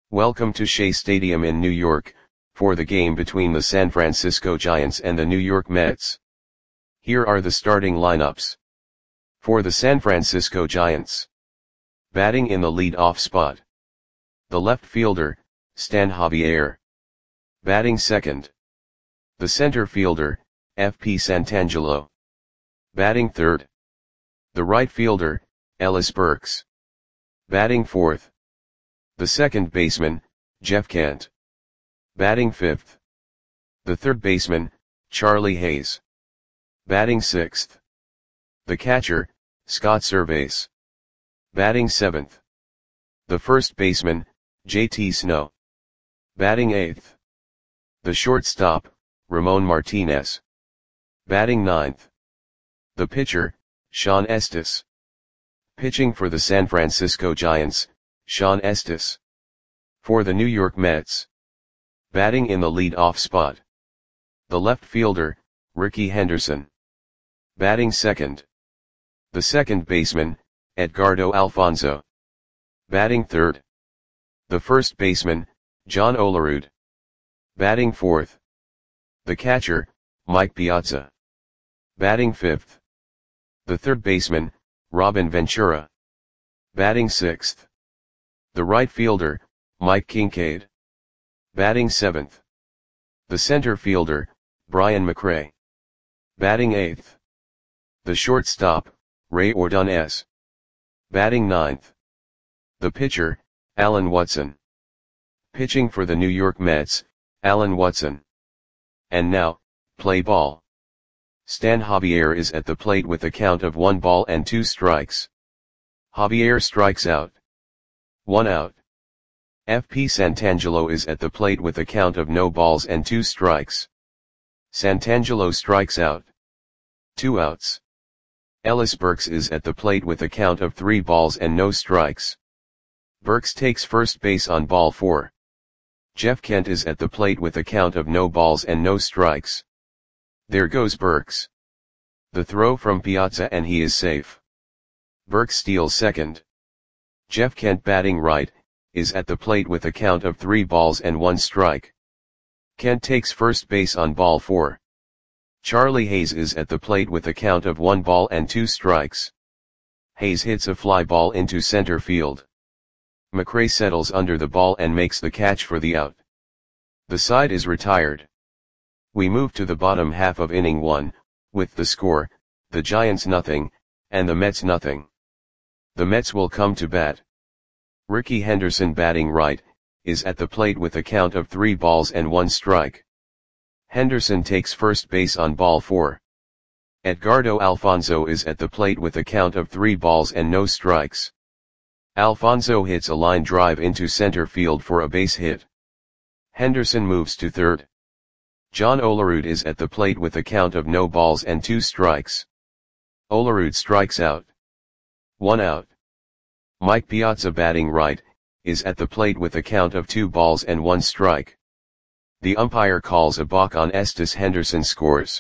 Welcome to Shea Stadium in New York, for the game between the San Francisco Giants and the New York Mets. Here are the starting lineups. For the San Francisco Giants. Batting in the lead-off spot. The left fielder, Stan Javier. Batting second. The center fielder, F.P. Santangelo. Batting third. The right fielder, Ellis Burks. Batting fourth. The second baseman, Jeff Kent. Batting fifth. The third baseman, Charlie Hayes. Batting sixth. The catcher, Scott Servais. Batting seventh. The first baseman, J.T. Snow. Batting eighth. The shortstop, Ramon Martinez. Batting ninth. The pitcher, Shawn Estes. Pitching for the San Francisco Giants, Shawn Estes. For the New York Mets. Batting in the lead-off spot. The left fielder, Rickey Henderson. Batting second. The second baseman, Edgardo Alfonzo. Batting third. The first baseman, John Olerud. Batting fourth. The catcher, Mike Piazza. Batting fifth. The third baseman, Robin Ventura. Batting sixth. The right fielder, Mike Kincaid. Batting seventh. The center fielder, Brian McRae. Batting eighth. The shortstop, Ray Ordonez. Batting ninth. The pitcher, Alan Watson. Pitching for the New York Mets, Alan Watson. And now, play ball. Stan Javier is at the plate with a count of 1 ball and 2 strikes. Javier strikes out. 1 out. F.P. Santangelo is at the plate with a count of no balls and 2 strikes. Santangelo strikes out. 2 outs. Ellis Burks is at the plate with a count of 3 balls and no strikes. Burks takes first base on ball 4. Jeff Kent is at the plate with a count of no balls and no strikes. There goes Burks. The throw from Piazza and he is safe. Burks steals second. Jeff Kent batting right, is at the plate with a count of 3 balls and 1 strike. Kent takes first base on ball 4. Charlie Hayes is at the plate with a count of 1 ball and 2 strikes. Hayes hits a fly ball into center field. McRae settles under the ball and makes the catch for the out. The side is retired. We move to the bottom half of inning 1, with the score, the Giants nothing, and the Mets nothing. The Mets will come to bat. Rickey Henderson batting right, is at the plate with a count of 3 balls and 1 strike. Henderson takes first base on ball 4. Edgardo Alfonzo is at the plate with a count of 3 balls and no strikes. Alfonzo hits a line drive into center field for a base hit. Henderson moves to third. John Olerud is at the plate with a count of no balls and 2 strikes. Olerud strikes out. 1 out. Mike Piazza batting right, is at the plate with a count of 2 balls and 1 strike. The umpire calls a balk on Estes. Henderson scores.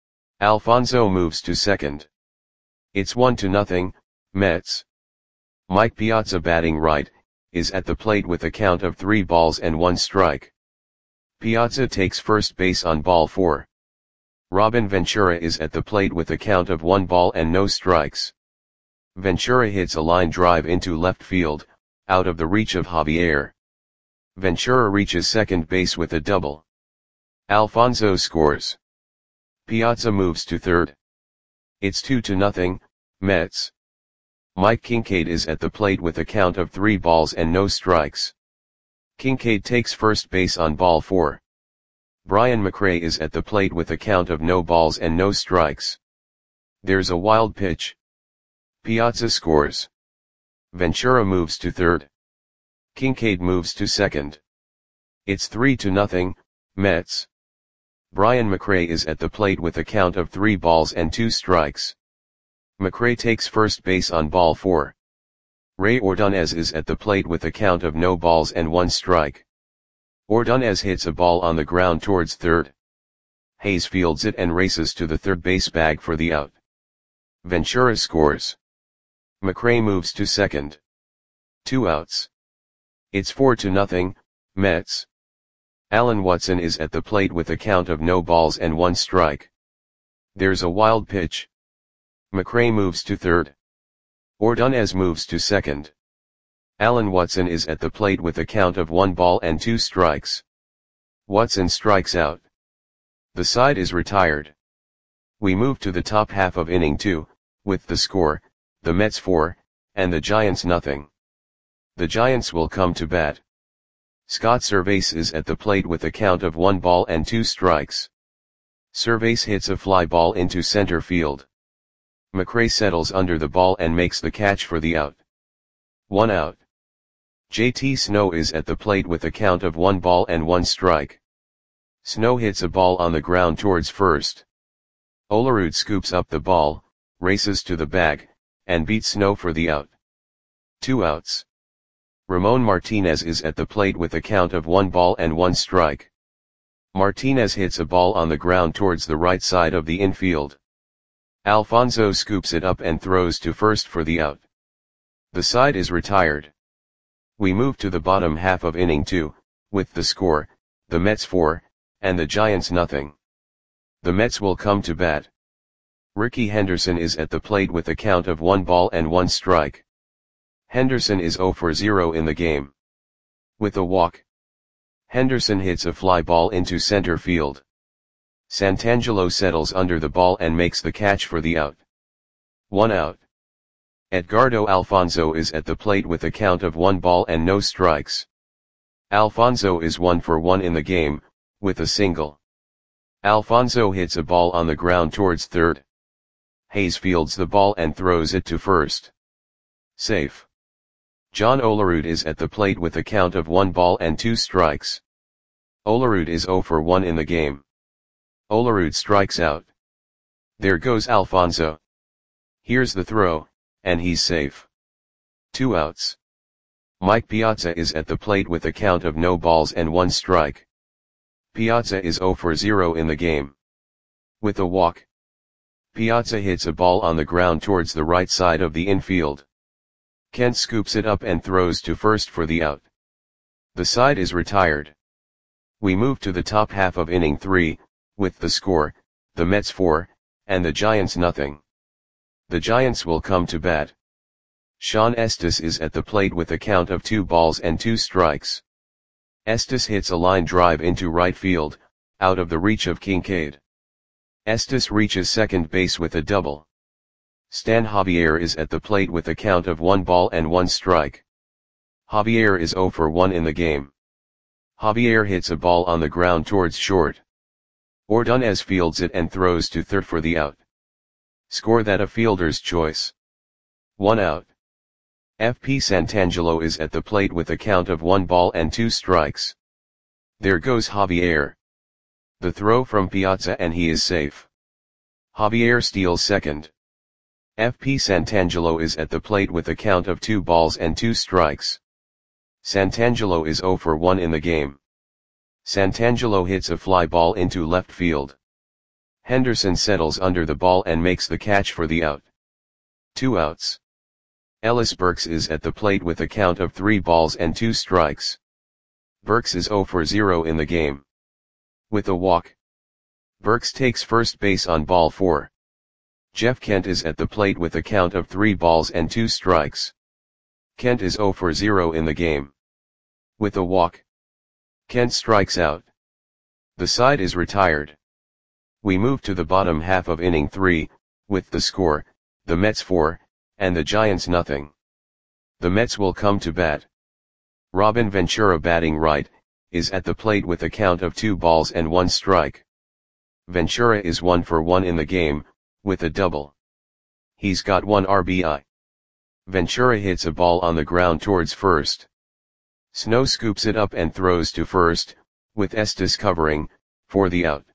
Alfonzo moves to second. It's 1-0, Mets. Mike Piazza batting right, is at the plate with a count of 3 balls and 1 strike. Piazza takes first base on ball 4. Robin Ventura is at the plate with a count of 1 ball and no strikes. Ventura hits a line drive into left field, out of the reach of Javier. Ventura reaches second base with a double. Alfonzo scores. Piazza moves to third. It's 2-0, Mets. Mike Kincaid is at the plate with a count of 3 balls and no strikes. Kincaid takes first base on ball 4. Brian McRae is at the plate with a count of no balls and no strikes. There's a wild pitch. Piazza scores. Ventura moves to third. Kincaid moves to second. It's 3-0, Mets. Brian McRae is at the plate with a count of 3 balls and 2 strikes. McRae takes first base on ball 4. Ray Ordonez is at the plate with a count of no balls and 1 strike. Ordonez hits a ball on the ground towards third. Hayes fields it and races to the third base bag for the out. Ventura scores. McRae moves to second. 2 outs. It's 4-0, Mets. Alan Watson is at the plate with a count of no balls and one strike. There's a wild pitch. McRae moves to third. Ordonez moves to second. Alan Watson is at the plate with a count of 1 ball and 2 strikes. Watson strikes out. The side is retired. We move to the top half of inning 2, with the score, the Mets 4, and the Giants nothing. The Giants will come to bat. Scott Servais is at the plate with a count of 1 ball and 2 strikes. Servais hits a fly ball into center field. McRae settles under the ball and makes the catch for the out. 1 out. JT Snow is at the plate with a count of 1 ball and 1 strike. Snow hits a ball on the ground towards first. Olerud scoops up the ball, races to the bag, and beats Snow for the out. 2 outs. Ramon Martinez is at the plate with a count of 1 ball and 1 strike. Martinez hits a ball on the ground towards the right side of the infield. Alfonso scoops it up and throws to first for the out. The side is retired. We move to the bottom half of inning 2, with the score, the Mets 4, and the Giants nothing. The Mets will come to bat. Rickey Henderson is at the plate with a count of 1 ball and 1 strike. Henderson is 0 for 0 in the game. With a walk. Henderson hits a fly ball into center field. Santangelo settles under the ball and makes the catch for the out. 1 out. Edgardo Alfonso is at the plate with a count of 1 ball and no strikes. Alfonso is 1 for 1 in the game, with a single. Alfonso hits a ball on the ground towards third. Hayes fields the ball and throws it to first. Safe. John Olerud is at the plate with a count of 1 ball and 2 strikes. Olerud is 0 for 1 in the game. Olerud strikes out. There goes Alfonso. Here's the throw, and he's safe. 2 outs. Mike Piazza is at the plate with a count of no balls and 1 strike. Piazza is 0 for 0 in the game. With a walk. Piazza hits a ball on the ground towards the right side of the infield. Kent scoops it up and throws to first for the out. The side is retired. We move to the top half of inning 3, with the score, the Mets 4, and the Giants nothing. The Giants will come to bat. Sean Estes is at the plate with a count of 2 balls and 2 strikes. Estes hits a line drive into right field, out of the reach of Kincaid. Estes reaches second base with a double. Stan Javier is at the plate with a count of 1 ball and 1 strike. Javier is 0 for 1 in the game. Javier hits a ball on the ground towards short. Ordonez fields it and throws to third for the out. Score that a fielder's choice. 1 out. FP Santangelo is at the plate with a count of 1 ball and 2 strikes. There goes Javier. The throw from Piazza and he is safe. Javier steals second. FP Santangelo is at the plate with a count of 2 balls and 2 strikes. Santangelo is 0 for 1 in the game. Santangelo hits a fly ball into left field. Henderson settles under the ball and makes the catch for the out. 2 outs. Ellis Burks is at the plate with a count of 3 balls and 2 strikes. Burks is 0 for 0 in the game. With a walk. Burks takes first base on ball 4. Jeff Kent is at the plate with a count of 3 balls and 2 strikes. Kent is 0 for 0 in the game. With a walk. Kent strikes out. The side is retired. We move to the bottom half of inning 3, with the score, the Mets 4, and the Giants nothing. The Mets will come to bat. Robin Ventura batting right, is at the plate with a count of 2 balls and 1 strike. Ventura is 1 for 1 in the game, with a double. He's got 1 RBI. Ventura hits a ball on the ground towards first. Snow scoops it up and throws to first, with Estes covering, for the out.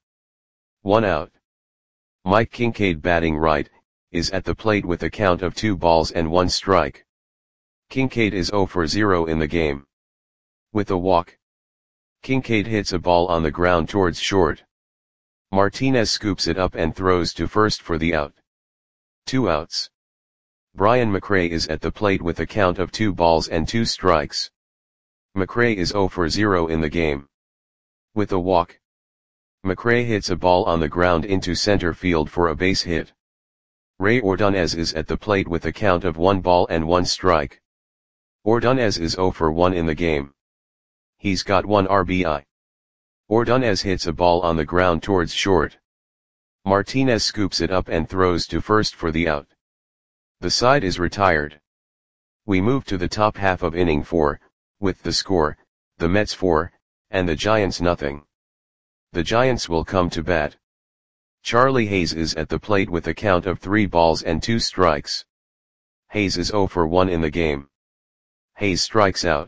1 out. Mike Kincaid batting right, is at the plate with a count of 2 balls and 1 strike. Kincaid is 0 for 0 in the game. With a walk. Kincaid hits a ball on the ground towards short. Martinez scoops it up and throws to first for the out. 2 outs. Brian McRae is at the plate with a count of 2 balls and 2 strikes. McRae is 0 for 0 in the game. With a walk, McRae hits a ball on the ground into center field for a base hit. Ray Ordonez is at the plate with a count of 1 ball and 1 strike. Ordonez is 0 for 1 in the game. He's got 1 RBI. Ordonez hits a ball on the ground towards short. Martinez scoops it up and throws to first for the out. The side is retired. We move to the top half of inning 4, with the score, the Mets 4, and the Giants nothing. The Giants will come to bat. Charlie Hayes is at the plate with a count of 3 balls and 2 strikes. Hayes is 0 for 1 in the game. Hayes strikes out.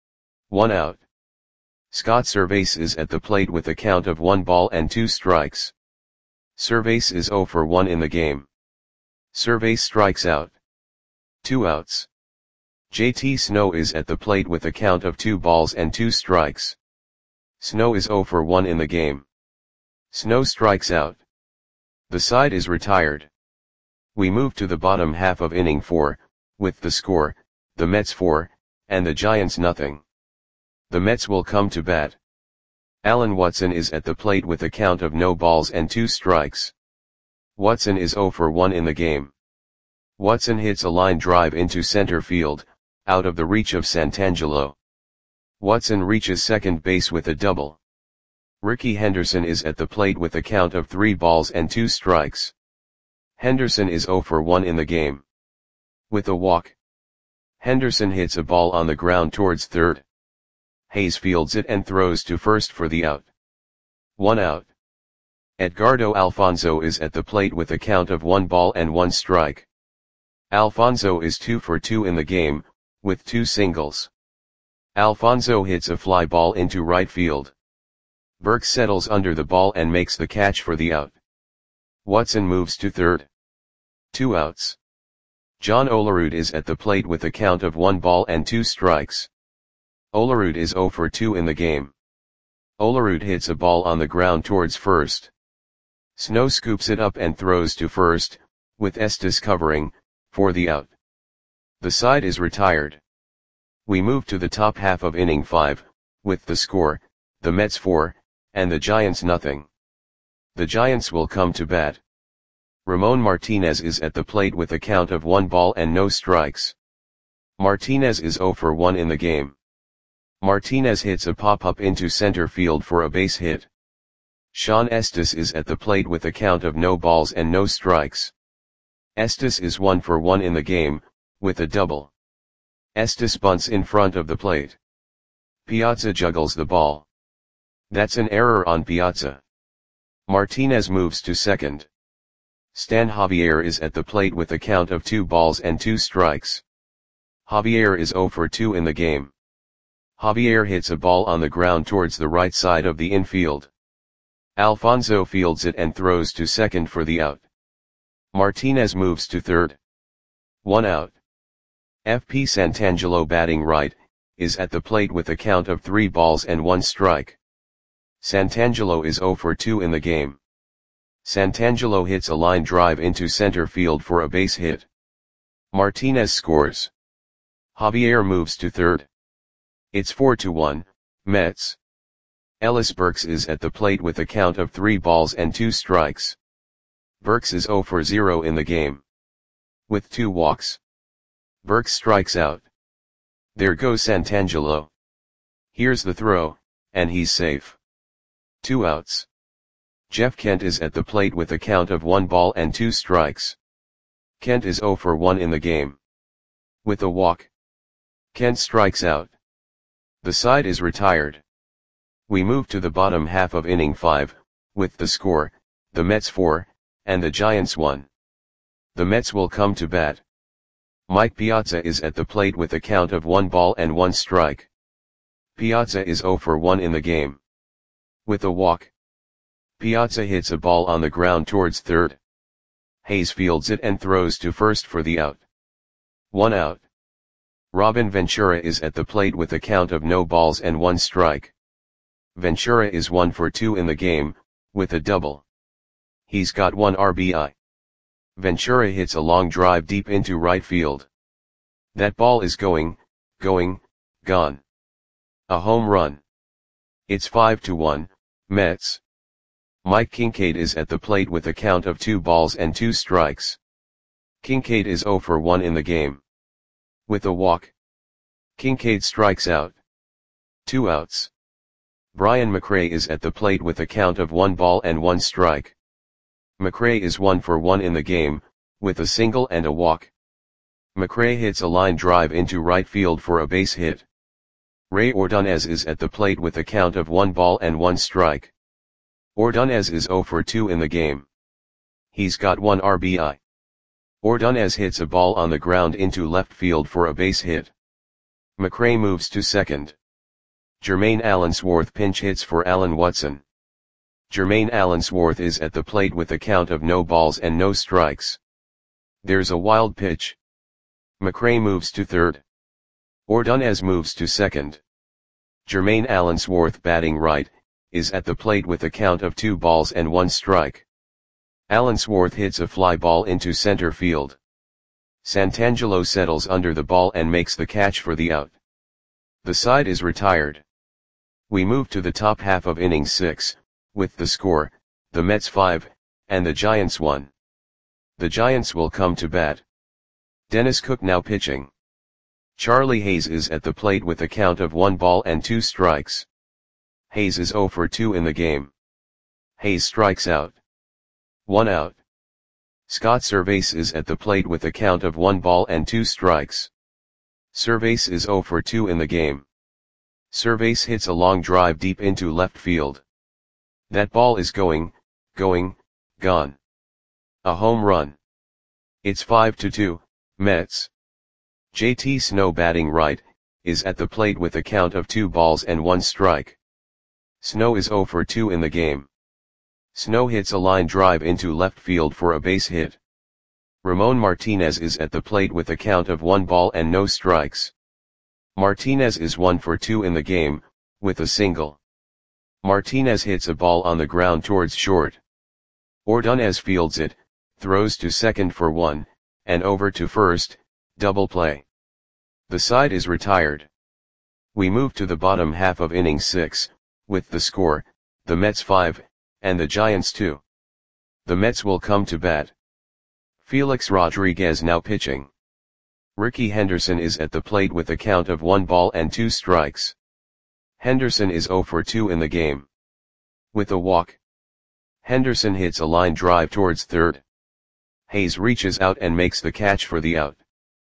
1 out. Scott Servais is at the plate with a count of 1 ball and 2 strikes. Servais is 0 for 1 in the game. Servais strikes out. 2 outs. JT Snow is at the plate with a count of 2 balls and 2 strikes. Snow is 0 for 1 in the game. Snow strikes out. The side is retired. We move to the bottom half of inning 4, with the score, the Mets 4, and the Giants nothing. The Mets will come to bat. Alan Watson is at the plate with a count of no balls and 2 strikes. Watson is 0 for 1 in the game. Watson hits a line drive into center field, out of the reach of Santangelo. Watson reaches second base with a double. Rickey Henderson is at the plate with a count of 3 balls and 2 strikes. Henderson is 0 for 1 in the game. With a walk, Henderson hits a ball on the ground towards third. Hayes fields it and throws to first for the out. 1 out. Edgardo Alfonzo is at the plate with a count of 1 ball and 1 strike. Alfonzo is 2 for 2 in the game, with 2 singles. Alfonzo hits a fly ball into right field. Burke settles under the ball and makes the catch for the out. Watson moves to third. 2 outs. John Olerud is at the plate with a count of 1 ball and 2 strikes. Olerud is 0 for 2 in the game. Olerud hits a ball on the ground towards first. Snow scoops it up and throws to first, with Estes covering, for the out. The side is retired. We move to the top half of inning 5, with the score, the Mets 4, and the Giants nothing. The Giants will come to bat. Ramon Martinez is at the plate with a count of 1 ball and no strikes. Martinez is 0 for 1 in the game. Martinez hits a pop-up into center field for a base hit. Sean Estes is at the plate with a count of no balls and no strikes. Estes is 1 for 1 in the game, with a double. Estes bunts in front of the plate. Piazza juggles the ball. That's an error on Piazza. Martinez moves to second. Stan Javier is at the plate with a count of 2 balls and 2 strikes. Javier is 0 for 2 in the game. Javier hits a ball on the ground towards the right side of the infield. Alfonzo fields it and throws to second for the out. Martinez moves to third. 1 out. FP Santangelo batting right, is at the plate with a count of 3 balls and 1 strike. Santangelo is 0 for 2 in the game. Santangelo hits a line drive into center field for a base hit. Martinez scores. Javier moves to third. It's 4-1, Mets. Ellis Burks is at the plate with a count of 3 balls and 2 strikes. Burks is 0 for 0 in the game. With 2 walks, Burks strikes out. There goes Santangelo. Here's the throw, and he's safe. 2 outs. Jeff Kent is at the plate with a count of 1 ball and 2 strikes. Kent is 0 for 1 in the game. With a walk, Kent strikes out. The side is retired. We move to the bottom half of inning 5, with the score, the Mets 4, and the Giants 1. The Mets will come to bat. Mike Piazza is at the plate with a count of 1 ball and 1 strike. Piazza is 0 for 1 in the game. With a walk, Piazza hits a ball on the ground towards third. Hayes fields it and throws to first for the out. 1 out. Robin Ventura is at the plate with a count of no balls and 1 strike. Ventura is 1 for 2 in the game, with a double. He's got 1 RBI. Ventura hits a long drive deep into right field. That ball is gone. A home run. It's 5-1, Mets. Mike Kincaid is at the plate with a count of 2 balls and 2 strikes. Kincaid is 0 for 1 in the game. With a walk, Kincaid strikes out. 2 outs. Brian McRae is at the plate with a count of 1 ball and 1 strike. McRae is 1 for 1 in the game, with a single and a walk. McRae hits a line drive into right field for a base hit. Ray Ordonez is at the plate with a count of 1 ball and 1 strike. Ordonez is 0 for 2 in the game. He's got 1 RBI. Ordonez hits a ball on the ground into left field for a base hit. McRae moves to second. Jermaine Allensworth pinch hits for Alan Watson. Jermaine Allensworth is at the plate with a count of no balls and no strikes. There's a wild pitch. McRae moves to third. Ordonez moves to second. Jermaine Allensworth, batting right, is at the plate with a count of 2 balls and 1 strike. Allensworth hits a fly ball into center field. Santangelo settles under the ball and makes the catch for the out. The side is retired. We move to the top half of inning 6, with the score, the Mets 5, and the Giants 1. The Giants will come to bat. Dennis Cook now pitching. Charlie Hayes is at the plate with a count of 1 ball and 2 strikes. Hayes is 0 for 2 in the game. Hayes strikes out. 1 out. Scott Servais is at the plate with a count of 1 ball and 2 strikes. Servais is 0 for 2 in the game. Servais hits a long drive deep into left field. That ball is gone. A home run. It's 5-2, Mets. JT Snow, batting right, is at the plate with a count of 2 balls and 1 strike. Snow is 0 for 2 in the game. Snow hits a line drive into left field for a base hit. Ramon Martinez is at the plate with a count of 1 ball and no strikes. Martinez is 1 for 2 in the game, with a single. Martinez hits a ball on the ground towards short. Ordonez fields it, throws to second for 1, and over to first, double play. The side is retired. We move to the bottom half of inning 6, with the score, the Mets 5, and the Giants 2. The Mets will come to bat. Felix Rodriguez now pitching. Ricky Henderson is at the plate with a count of 1 ball and 2 strikes. Henderson is 0 for 2 in the game. With a walk, Henderson hits a line drive towards third. Hayes reaches out and makes the catch for the out.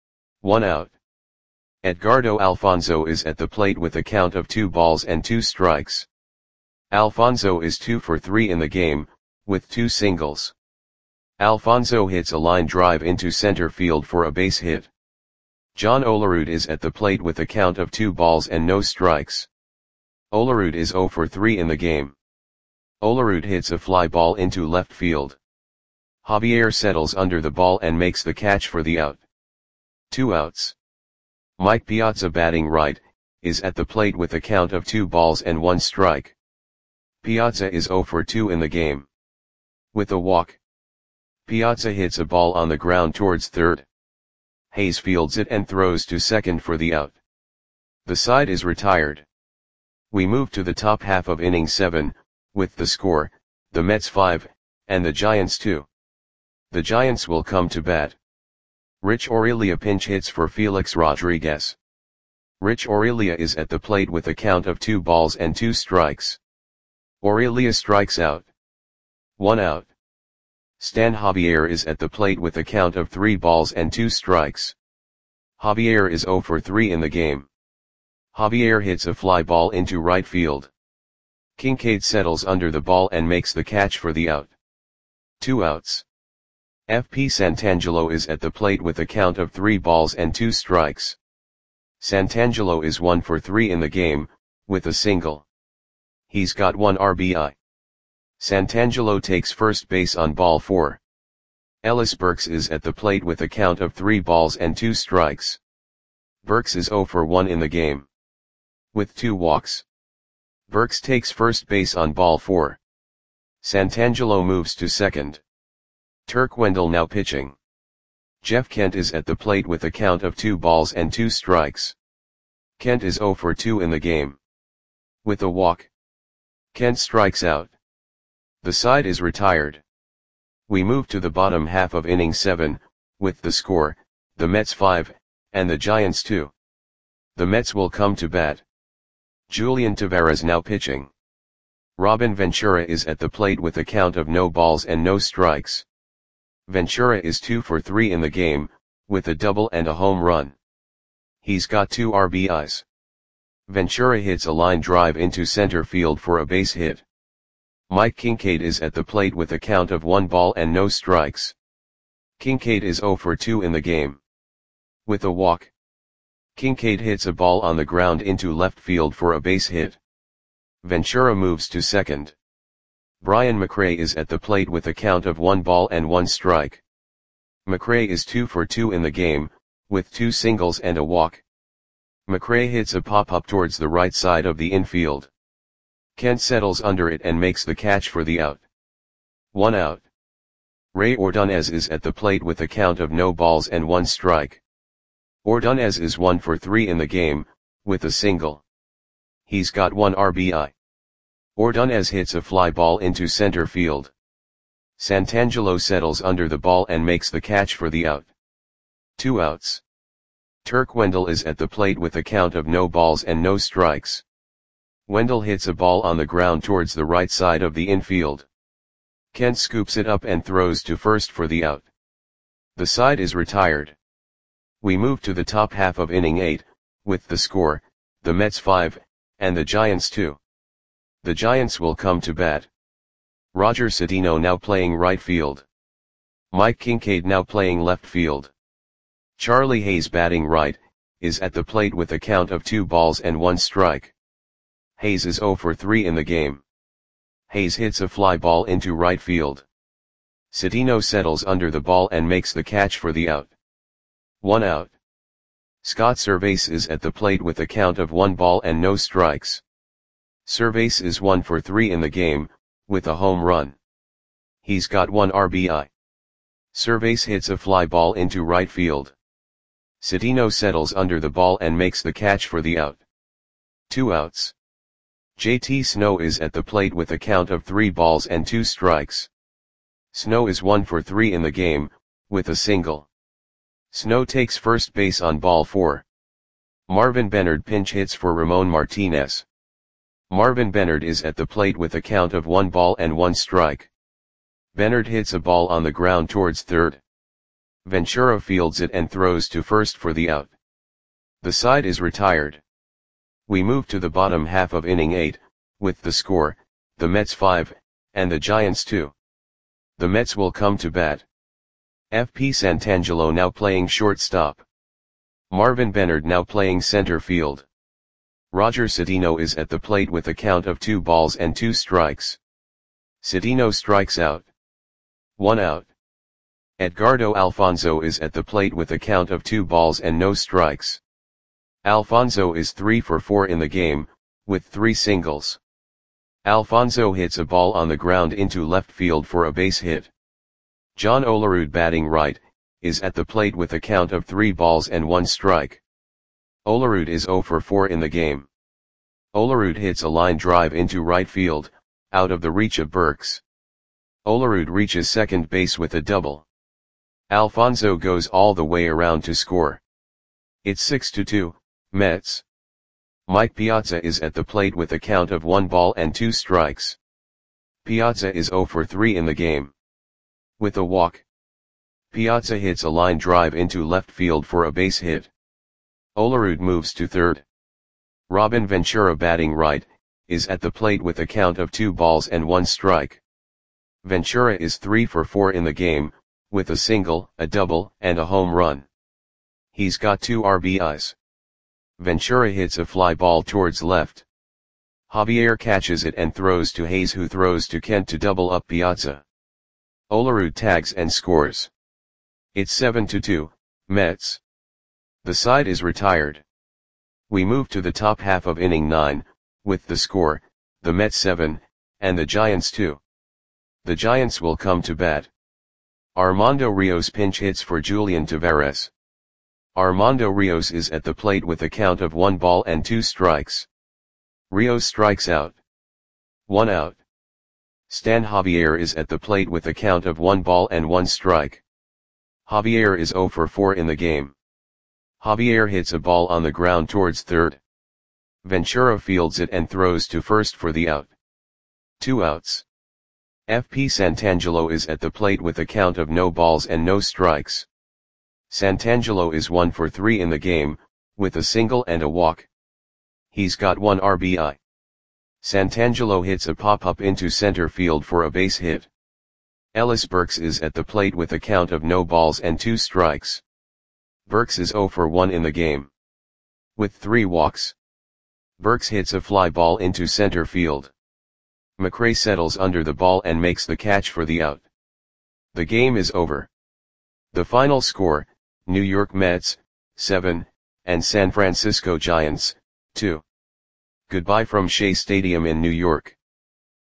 1 out. Edgardo Alfonzo is at the plate with a count of 2 balls and 2 strikes. Alfonzo is 2 for 3 in the game, with 2 singles. Alfonzo hits a line drive into center field for a base hit. John Olerud is at the plate with a count of 2 balls and no strikes. Olerud is 0 for 3 in the game. Olerud hits a fly ball into left field. Javier settles under the ball and makes the catch for the out. 2 outs. Mike Piazza, batting right, is at the plate with a count of 2 balls and 1 strike. Piazza is 0 for 2 in the game. With a walk, Piazza hits a ball on the ground towards third. Hayes fields it and throws to second for the out. The side is retired. We move to the top half of inning 7, with the score, the Mets 5, and the Giants 2. The Giants will come to bat. Rich Aurelia pinch hits for Felix Rodriguez. Rich Aurelia is at the plate with a count of 2 balls and 2 strikes. Aurelia strikes out. 1 out. Stan Javier is at the plate with a count of 3 balls and 2 strikes. Javier is 0 for 3 in the game. Javier hits a fly ball into right field. Kincaid settles under the ball and makes the catch for the out. 2 outs. FP Santangelo is at the plate with a count of 3 balls and 2 strikes. Santangelo is 1 for 3 in the game, with a single. He's got 1 RBI. Santangelo takes first base on ball 4. Ellis Burks is at the plate with a count of 3 balls and 2 strikes. Burks is 0 for 1 in the game. With a walk, Ellis hits a line drive into center field for a base hit. Ellis hits a fly ball into right field. Kincaid settles under the ball and makes the catch for the out. 2 outs. FP Santangelo is 1 for 3 in the game, with a single. He's got 1 RBI. Santangelo takes first base on ball 4. Ellis Burks is 0 for 1 in the game. Burks is 0 for 1 in the game. With 2 walks, Burks takes first base on ball 4. Santangelo moves to second. Turk Wendell now pitching. Jeff Kent is at the plate with a count of 2 balls and 2 strikes. Kent is 0 for 2 in the game. With a walk, Kent strikes out. The side is retired. We move to the bottom half of inning 7, with the score, the Mets 5, and the Giants 2. The Mets will come to bat. Julian Tavarez now pitching. Robin Ventura is at the plate with a count of no balls and no strikes. Ventura is 2 for 3 in the game, with a double and a home run. He's got 2 RBIs. Ventura hits a line drive into center field for a base hit. Mike Kincaid is at the plate with a count of 1 ball and no strikes. Kincaid is 0 for 2 in the game. With a walk, Kincaid hits a ball on the ground into left field for a base hit. Ventura moves to second. Brian McRae is at the plate with a count of 1 ball and 1 strike. McRae is 2 for 2 in the game, with 2 singles and a walk. McRae hits a pop-up towards the right side of the infield. Kent settles under it and makes the catch for the out. 1 out. Ray Ordonez is at the plate with a count of no balls and 1 strike. Ordonez is 1 for 3 in the game, with a single. He's got 1 RBI. Ordonez hits a fly ball into center field. Santangelo settles under the ball and makes the catch for the out. 2 outs. Turk Wendell is at the plate with a count of no balls and no strikes. Wendell hits a ball on the ground towards the right side of the infield. Kent scoops it up and throws to first for the out. The side is retired. We move to the top half of inning 8, with the score, the Mets 5, and the Giants 2. The Giants will come to bat. Roger Cedeno now playing right field. Mike Kincaid now playing left field. Charlie Hayes batting right, is at the plate with a count of 2 balls and 1 strike. Hayes is 0 for 3 in the game. Hayes hits a fly ball into right field. Cedeno settles under the ball and makes the catch for the out. 1 out. Scott Servais is at the plate with a count of 1 ball and no strikes. Servais is 1 for 3 in the game, with a home run. He's got 1 RBI. Servais hits a fly ball into right field. Cedeno settles under the ball and makes the catch for the out. 2 outs. JT Snow is at the plate with a count of 3 balls and 2 strikes. Snow is 1 for 3 in the game, with a single. Snow takes first base on ball 4. Marvin Benard pinch hits for Ramon Martinez. Marvin Benard is at the plate with a count of 1 ball and 1 strike. Benard hits a ball on the ground towards third. Ventura fields it and throws to first for the out. The side is retired. We move to the bottom half of inning 8, with the score, the Mets 5, and the Giants 2. The Mets will come to bat. FP Santangelo now playing shortstop. Marvin Benard now playing center field. Roger Cedeno is at the plate with a count of 2 balls and 2 strikes. Cedeno strikes out. 1 out. Edgardo Alfonzo is at the plate with a count of 2 balls and no strikes. Alfonzo is 3 for 4 in the game, with 3 singles. Alfonzo hits a ball on the ground into left field for a base hit. John Olerud batting right, is at the plate with a count of 3 balls and 1 strike. Olerud is 0 for 4 in the game. Olerud hits a line drive into right field, out of the reach of Burks. Olerud reaches second base with a double. Alfonzo goes all the way around to score. It's 6-2, Mets. Mike Piazza is at the plate with a count of 1 ball and 2 strikes. Piazza is 0 for 3 in the game. With a walk, Piazza hits a line drive into left field for a base hit. Olerud moves to third. Robin Ventura batting right, is at the plate with a count of 2 balls and 1 strike. Ventura is 3 for 4 in the game, with a single, a double, and a home run. He's got 2 RBIs. Ventura hits a fly ball towards left. Javier catches it and throws to Hayes, who throws to Kent to double up Piazza. Olerud tags and scores. It's 7-2, Mets. The side is retired. We move to the top half of inning 9, with the score, the Mets 7, and the Giants 2. The Giants will come to bat. Armando Rios pinch hits for Julian Tavarez. Armando Rios is at the plate with a count of 1 ball and 2 strikes. Rios strikes out. 1 out. Stan Javier is at the plate with a count of 1 ball and 1 strike. Javier is 0 for 4 in the game. Javier hits a ball on the ground towards third. Ventura fields it and throws to first for the out. 2 outs. FP Santangelo is at the plate with a count of no balls and no strikes. Santangelo is 1 for 3 in the game, with a single and a walk. He's got 1 RBI. Santangelo hits a pop-up into center field for a base hit. Ellis Burks is at the plate with a count of no balls and 2 strikes. Burks is 0 for 1 in the game. With 3 walks. Burks hits a fly ball into center field. McRae settles under the ball and makes the catch for the out. The game is over. The final score, New York Mets, 7, and San Francisco Giants, 2. Goodbye from Shea Stadium in New York.